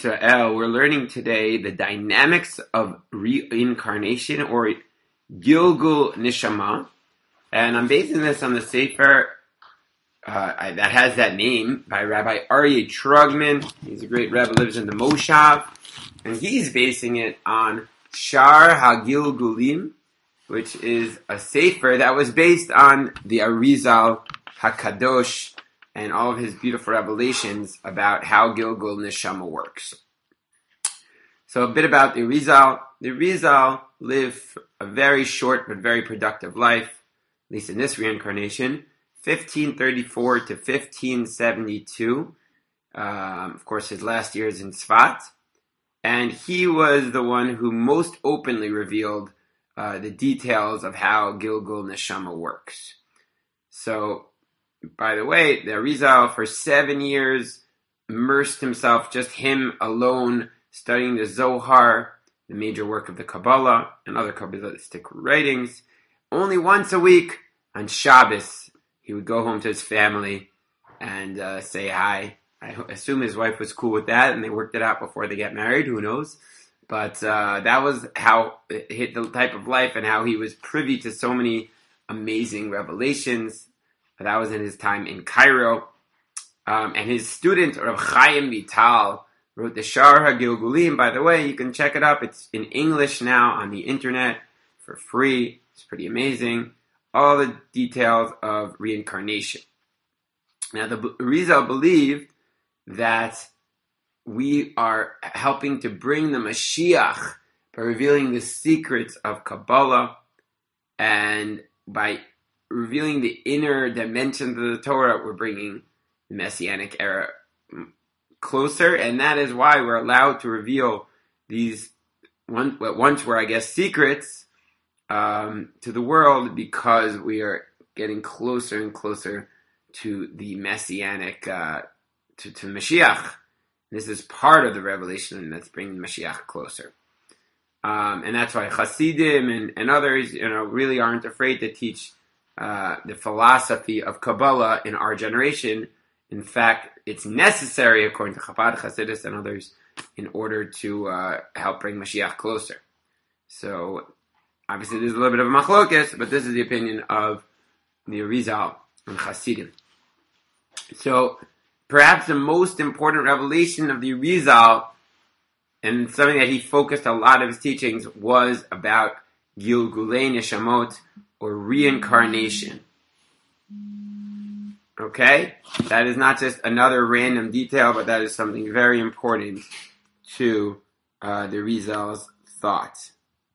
Israel, we're learning today the dynamics of reincarnation or Gilgul Neshama, and I'm basing this on the Sefer that has that name by Rabbi Aryeh Trugman. He's a great Rebbe, lives in the Moshav, and he's basing it on Shar HaGilgulim, which is a Sefer that was based on the Arizal HaKadosh and all of his beautiful revelations about how Gilgul Neshama works. So a bit about the Arizal. The Arizal live a very short but very productive life, at least in this reincarnation, 1534 to 1572. Of course, his last year is in Tzfat. And he was the one who most openly revealed the details of how Gilgul Neshama works. So, by the way, the Arizal for 7 years immersed himself, just him alone, studying the Zohar, the major work of the Kabbalah, and other Kabbalistic writings. Only once a week, on Shabbos, he would go home to his family and say hi. I assume his wife was cool with that, and they worked it out before they get married, who knows. But that was how it hit the type of life and how he was privy to so many amazing revelations. That was in his time in Cairo. And his student, Rav Chaim Vital, wrote the Shar HaGilgulim. By the way, you can check it up. It's in English now on the internet for free. It's pretty amazing. All the details of reincarnation. Now, the Arizal believed that we are helping to bring the Mashiach by revealing the secrets of Kabbalah and by revealing the inner dimensions of the Torah. We're bringing the Messianic era closer, and that is why we're allowed to reveal these what once were, I guess, secrets to the world, because we are getting closer and closer to the Messianic, to Mashiach. This is part of the revelation that's bringing Mashiach closer. And that's why Hasidim and others, really aren't afraid to teach the philosophy of Kabbalah in our generation. In fact, it's necessary, according to Chabad, Hasidus, and others, in order to help bring Mashiach closer. So, obviously, there's a little bit of a machlokes, but this is the opinion of the Arizal and Hasidim. So, perhaps the most important revelation of the Arizal, and something that he focused a lot of his teachings, was about Gilgulei Neshamot, or reincarnation. Okay? That is not just another random detail, but that is something very important to the Arizal's thoughts.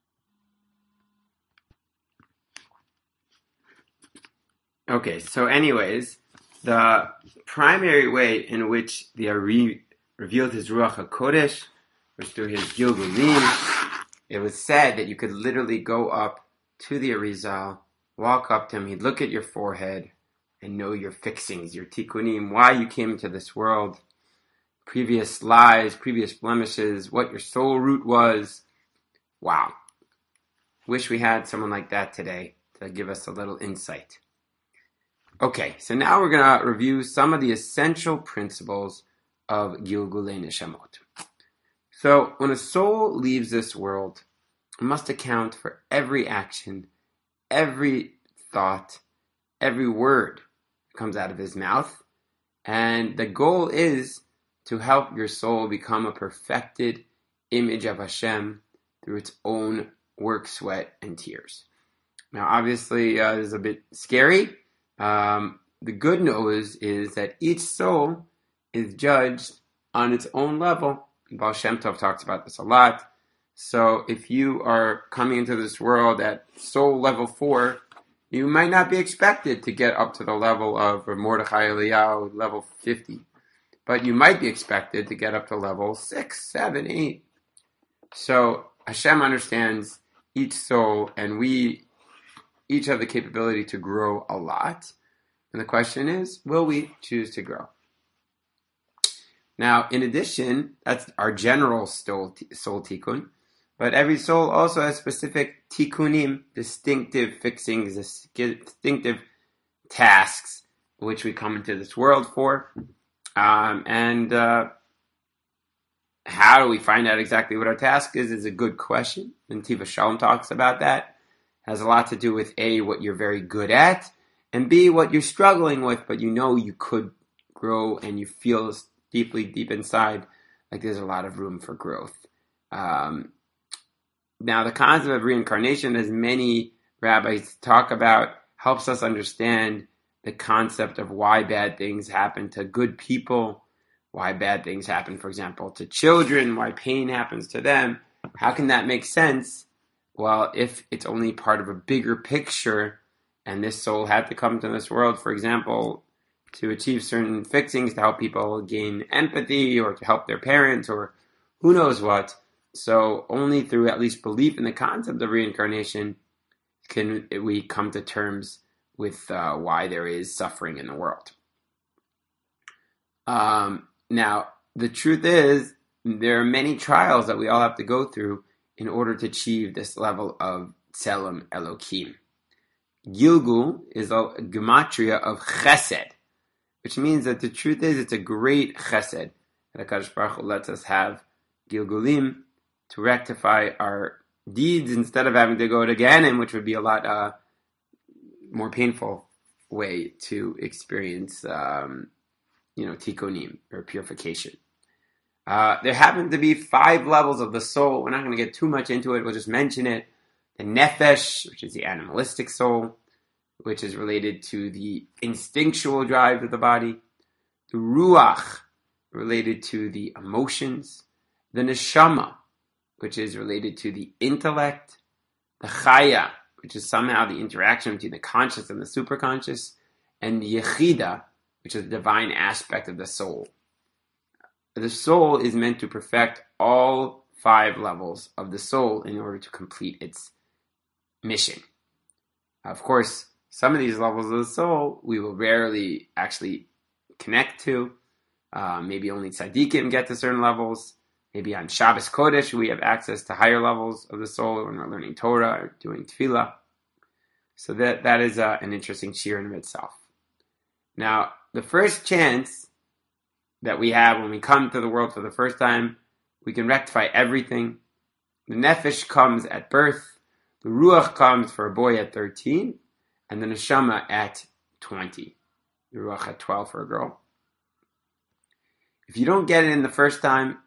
Okay, so anyways, the primary way in which the Ari revealed his Ruach HaKodesh was through his Gilgulim. It was said that you could literally go up to the Arizal, walk up to him, he'd look at your forehead and know your fixings, your tikkunim, why you came into this world, previous lies, previous blemishes, what your soul root was. Wow. Wish we had someone like that today to give us a little insight. Okay, so now we're going to review some of the essential principles of Gilgulei Neshamot. So, when a soul leaves this world, it must account for every action, every thought, every word that comes out of his mouth. And the goal is to help your soul become a perfected image of Hashem through its own work, sweat, and tears. Now, obviously, this is a bit scary. The good news is that each soul is judged on its own level. Baal Shem Tov talks about this a lot. So if you are coming into this world at soul level 4, you might not be expected to get up to the level of Mordechai Eliyahu, level 50. But you might be expected to get up to level 6, 7, 8. So Hashem understands each soul, and we each have the capability to grow a lot. And the question is, will we choose to grow? Now, in addition, that's our general soul tikkun, but every soul also has specific tikkunim, distinctive fixings, distinctive tasks, which we come into this world for. And how how do we find out exactly what our task is a good question. And Tiva Shalom talks about that. It has a lot to do with A, what you're very good at, and B, what you're struggling with, but you know you could grow and you feel deeply, deep inside like there's a lot of room for growth. Now, the concept of reincarnation, as many rabbis talk about, helps us understand the concept of why bad things happen to good people, why bad things happen, for example, to children, why pain happens to them. How can that make sense? Well, if it's only part of a bigger picture, and this soul had to come to this world, for example, to achieve certain fixings, to help people gain empathy, or to help their parents, or who knows what. So only through at least belief in the concept of reincarnation can we come to terms with why there is suffering in the world. Now, the truth is, there are many trials that we all have to go through in order to achieve this level of Tselem Elokim. Gilgul is a gematria of chesed, which means that the truth is it's a great chesed that HaKadosh Baruch Hu lets us have Gilgulim to rectify our deeds instead of having to go to Gehenim, which would be a lot more painful way to experience tikkunim, or purification. There happen to be 5 levels of the soul. We're not going to get too much into it. We'll just mention it. The nefesh, which is the animalistic soul, which is related to the instinctual drive of the body. The ruach, related to the emotions. The neshama, which is related to the intellect. The chaya, which is somehow the interaction between the conscious and the superconscious. And the yechida, which is the divine aspect of the soul. The soul is meant to perfect all 5 levels of the soul in order to complete its mission. Of course, some of these levels of the soul we will rarely actually connect to. Maybe only tzaddikim get to certain levels. Maybe on Shabbos Kodesh we have access to higher levels of the soul when we're learning Torah or doing tefillah. So that is an interesting shiur in itself. Now, the first chance that we have when we come to the world for the first time, we can rectify everything. The nefesh comes at birth, the ruach comes for a boy at 13, and the neshama at 20. The ruach at 12 for a girl. If you don't get it in the first time,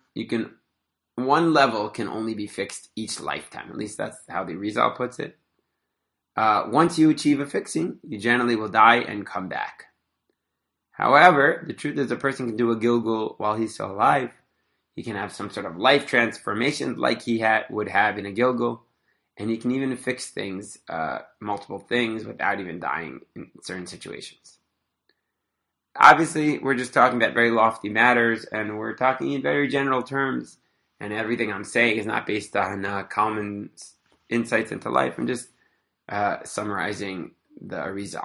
one level can only be fixed each lifetime. At least that's how the Rizal puts it. Once you achieve a fixing, you generally will die and come back. However, the truth is a person can do a Gilgul while he's still alive. He can have some sort of life transformation like he would have in a Gilgul. And he can even fix things, multiple things, without even dying in certain situations. Obviously, we're just talking about very lofty matters, and we're talking in very general terms. And everything I'm saying is not based on common insights into life. I'm just summarizing the Arizal.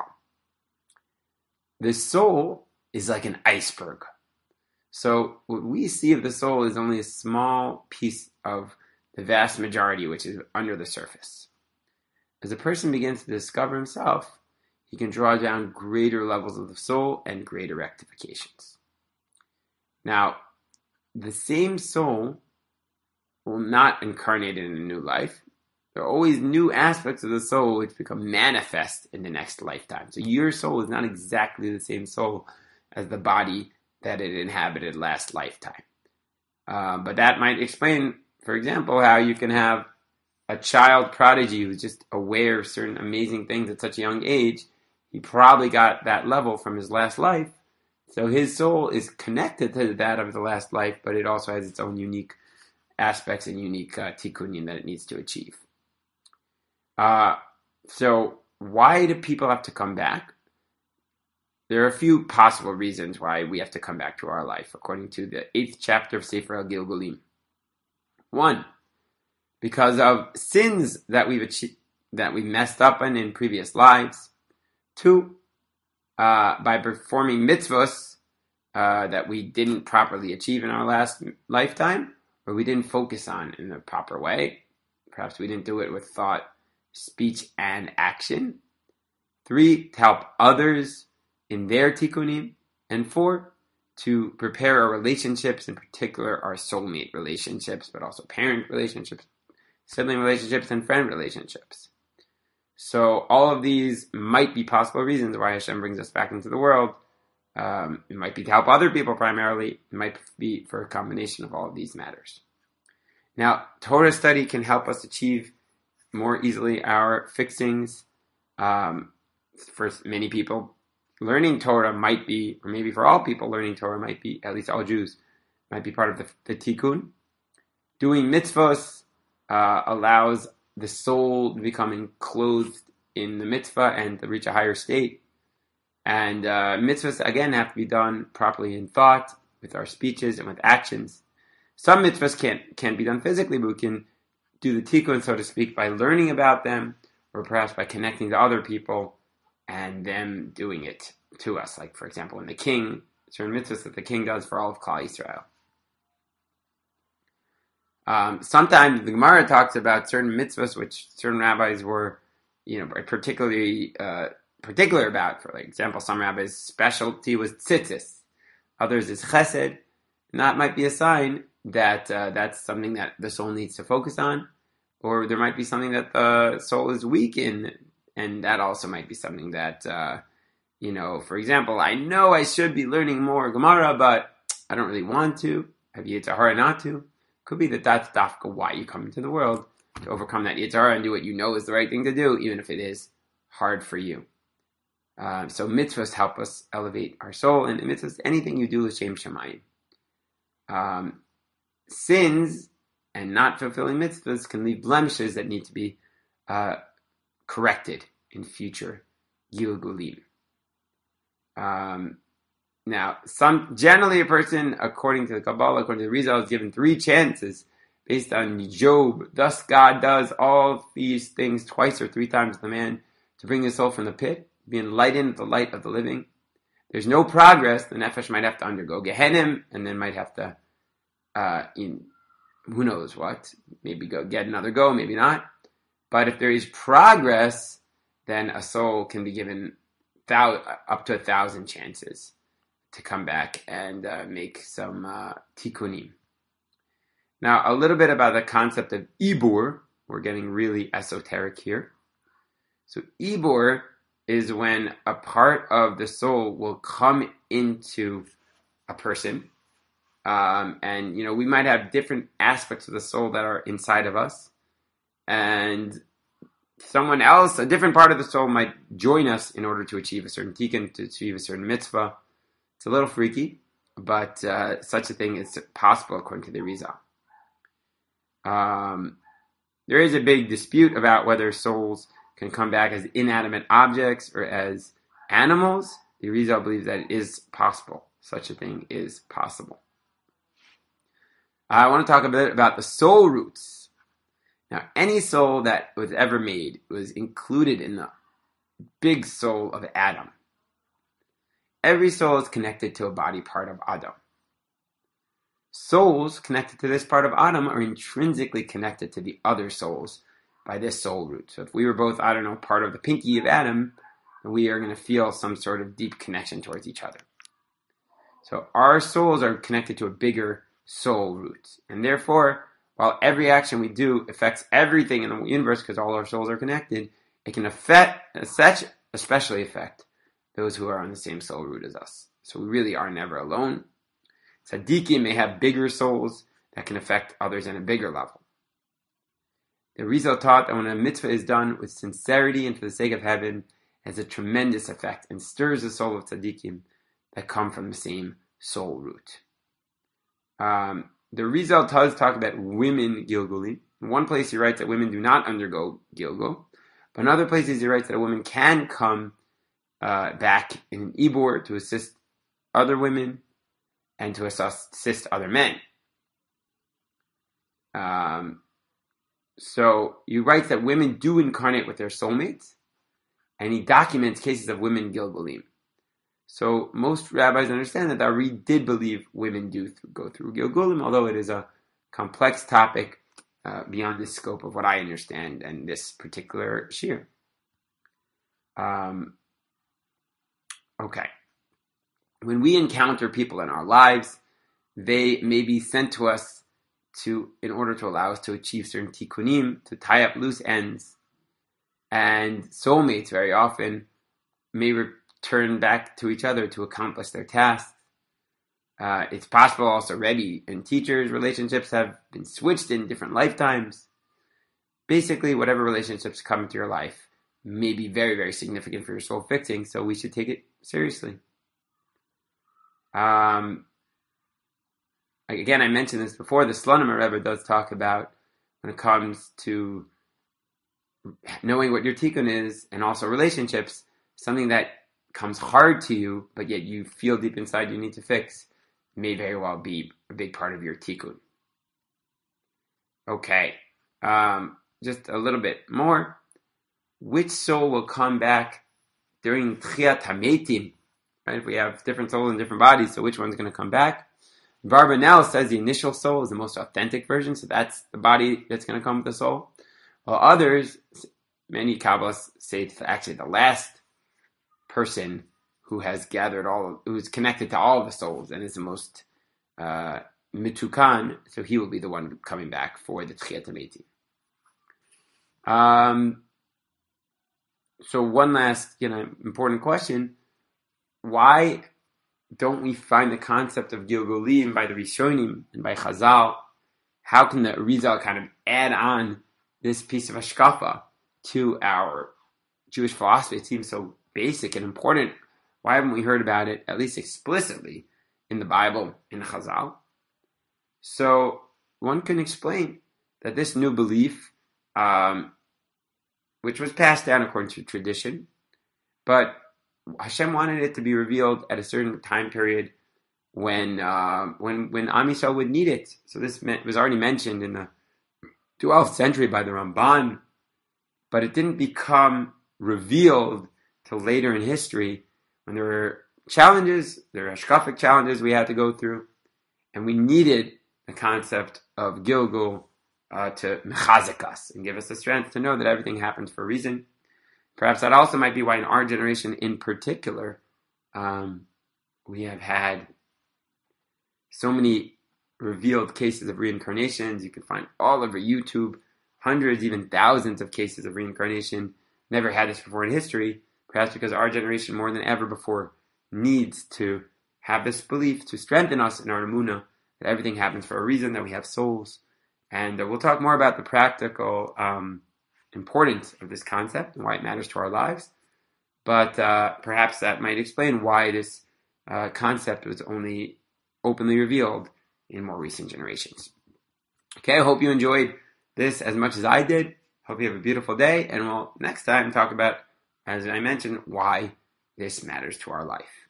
The soul is like an iceberg. So what we see of the soul is only a small piece of the vast majority, which is under the surface. As a person begins to discover himself, he can draw down greater levels of the soul and greater rectifications. Now, the same soul will not incarnate in a new life. There are always new aspects of the soul which become manifest in the next lifetime. So your soul is not exactly the same soul as the body that it inhabited last lifetime. But that might explain, for example, how you can have a child prodigy who's just aware of certain amazing things at such a young age. He probably got that level from his last life. So his soul is connected to that of the last life, but it also has its own unique aspects and unique tikkunim that it needs to achieve. So why do people have to come back? There are a few possible reasons why we have to come back to our life, according to the 8th chapter of Sefer Gilgulim. 1, because of sins that we've messed up in previous lives. 2, by performing mitzvahs that we didn't properly achieve in our last lifetime, or we didn't focus on in the proper way. Perhaps we didn't do it with thought, speech, and action. 3, to help others in their tikkunim. And 4, to prepare our relationships, in particular our soulmate relationships, but also parent relationships, sibling relationships, and friend relationships. So all of these might be possible reasons why Hashem brings us back into the world. It might be to help other people primarily. It might be for a combination of all of these matters. Now, Torah study can help us achieve more easily our fixings. For many people, learning Torah might be, or maybe for all people, learning Torah might be, at least all Jews, might be part of the tikkun. Doing mitzvahs allows the soul to become enclosed in the mitzvah and to reach a higher state. And mitzvahs, again, have to be done properly in thought, with our speeches and with actions. Some mitzvahs can't be done physically, but we can do the tikkun, so to speak, by learning about them, or perhaps by connecting to other people and them doing it to us. Like, for example, when the king, certain mitzvahs that the king does for all of Klal Yisrael. Sometimes the Gemara talks about certain mitzvahs which certain rabbis were, particularly particular about. For example, some rabbis' specialty was tzitzis, others is chesed. And that might be a sign that that's something that the soul needs to focus on, or there might be something that the soul is weak in, and that also might be something that, for example, I know I should be learning more Gemara, but I don't really want to. I have Yetzer Hara not to. Could be that that's dafka why you come into the world, to overcome that Yetzer Hara and do what you know is the right thing to do, even if it is hard for you. So mitzvahs help us elevate our soul, and mitzvahs, anything you do, l'shem shamayim. Sins and not fulfilling mitzvahs can leave blemishes that need to be corrected in future Gilgulim. Now, generally a person, according to the Kabbalah, according to the Rizal, is given 3 chances based on Job. Thus God does all these things twice or 3 times to the man to bring his soul from the pit, be enlightened with the light of the living. There's no progress, the nefesh might have to undergo Gehenim, and then might have to, who knows what, maybe get another go, maybe not. But if there is progress, then a soul can be given up to 1,000 chances to come back and make some tikkunim. Now, a little bit about the concept of ibur. We're getting really esoteric here. So ibur is when a part of the soul will come into a person. And, we might have different aspects of the soul that are inside of us. And someone else, a different part of the soul, might join us in order to achieve a certain tikkun, to achieve a certain mitzvah. It's a little freaky, but such a thing is possible according to the Rizal. There is a big dispute about whether souls can come back as inanimate objects or as animals. The Rizal believes that it is possible. Such a thing is possible. I want to talk a bit about the soul roots. Now, any soul that was ever made was included in the big soul of Adam. Every soul is connected to a body part of Adam. Souls connected to this part of Adam are intrinsically connected to the other souls by this soul root. So if we were both, part of the pinky of Adam, then we are going to feel some sort of deep connection towards each other. So our souls are connected to a bigger soul root. And therefore, while every action we do affects everything in the universe because all our souls are connected, it can especially affect those who are on the same soul root as us. So we really are never alone. Tzaddikim may have bigger souls that can affect others on a bigger level. The Rizal taught that when a mitzvah is done with sincerity and for the sake of heaven, it has a tremendous effect and stirs the soul of tzaddikim that come from the same soul root. The Rizal does talk about women Gilgulim. In one place he writes that women do not undergo Gilgul, but in other places he writes that a woman can come back in an ibur to assist other women and to assist other men. So he writes that women do incarnate with their soulmates, and he documents cases of women Gilgulim. So most rabbis understand that the Ari did believe women do go through Gilgulim, although it is a complex topic beyond the scope of what I understand and this particular shir. Okay. when we encounter people in our lives, they may be sent to us in order to allow us to achieve certain tikkunim, to tie up loose ends. And soulmates very often may return back to each other to accomplish their tasks. It's possible also Rebbe and teachers' relationships have been switched in different lifetimes. Basically, whatever relationships come into your life may be very, very significant for your soul fixing, so we should take it seriously. Again, I mentioned this before, the Slonim Rebbe does talk about when it comes to knowing what your tikkun is and also relationships, something that comes hard to you, but yet you feel deep inside you need to fix, may very well be a big part of your tikkun. Okay, just a little bit more. Which soul will come back during Tchiyat HaMeitim? Right? If we have different souls in different bodies, so which one's going to come back? Barbanel says the initial soul is the most authentic version, so that's the body that's going to come with the soul. While others, many Kabbalists say it's actually the last person who has gathered who's connected to all of the souls and is the most mitukan, so he will be the one coming back for the Tchiyat HaMeitim. So one last, important question: why don't we find the concept of Gilgulim by the Rishonim and by Chazal? How can the Arizal kind of add on this piece of hashkafa to our Jewish philosophy? It seems so basic and important. Why haven't we heard about it, at least explicitly, in the Bible, in Chazal? So one can explain that this new belief, which was passed down according to tradition, but Hashem wanted it to be revealed at a certain time period when Am Yisrael would need it. So this was already mentioned in the 12th century by the Ramban, but it didn't become revealed till later in history when there were challenges, there were hashkafic challenges we had to go through, and we needed the concept of Gilgul to mechazek us and give us the strength to know that everything happens for a reason. Perhaps that also might be why in our generation in particular, we have had so many revealed cases of reincarnations. You can find all over YouTube, hundreds, even thousands of cases of reincarnation. Never had this before in history, perhaps because our generation more than ever before needs to have this belief to strengthen us in our emunah, that everything happens for a reason, that we have souls. And we'll talk more about the practical importance of this concept and why it matters to our lives. But perhaps that might explain why this concept was only openly revealed in more recent generations. Okay, I hope you enjoyed this as much as I did. Hope you have a beautiful day, and we'll next time talk about, as I mentioned, why this matters to our life.